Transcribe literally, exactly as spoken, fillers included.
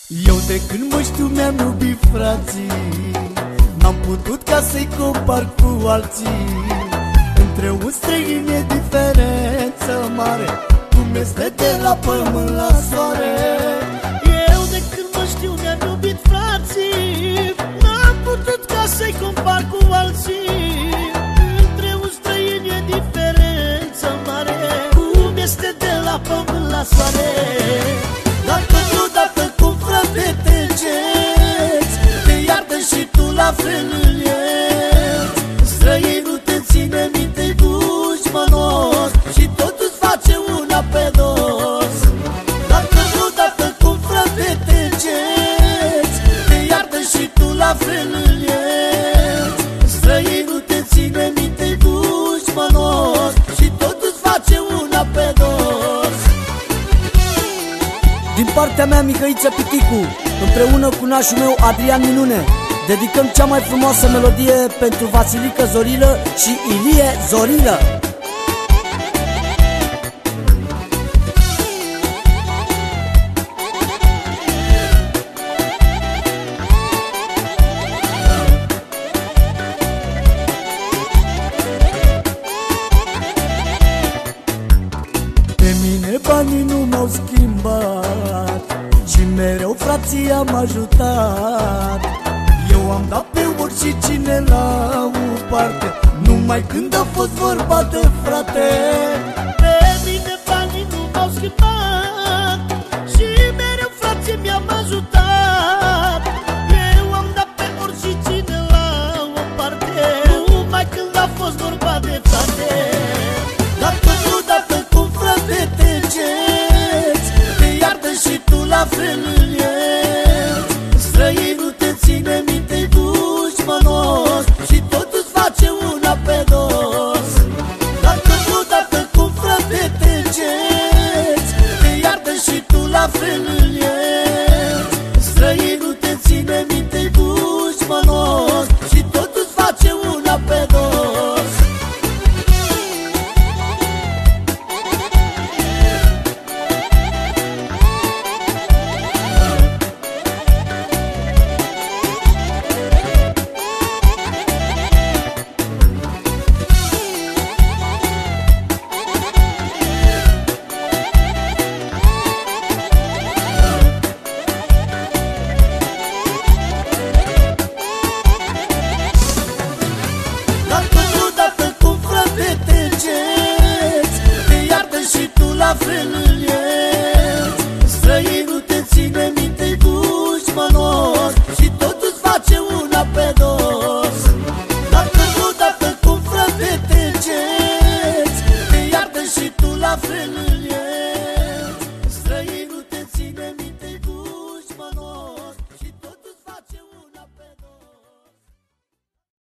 Eu de când mă știu mi-am iubit frații, n-am putut ca să-i compar cu alții. Între un străin e diferență mare, cum este de la pământ la soare. Eu de când mă știu mi-am iubit frații, n-am putut ca să-i compar cu alții. Între un străin e diferență mare, cum este de la pământ la soare. Dacă nu dată cum frate te încerci, te iartă și tu la fel îl ierți. Străinul te ține minte dușmănos și tot îți face una pe dos. Dacă nu dată cum frate te încerci, te iartă și tu la fel îl ierți. Străinul te ține minte dușmănos și tot îți face una pe dos. Din partea mea, Mihăiță Piticu, împreună cu nașul meu Adrian Minune, dedicăm cea mai frumoasă melodie pentru Vasilică Zorilă și Ilie Zorilă. Pe mine banii nu m-au schimbat și mereu frații am ajutat. Eu am dat pe oricine la o parte, numai când a fost vorba de frate. Pe mine banii nu m-au schimbat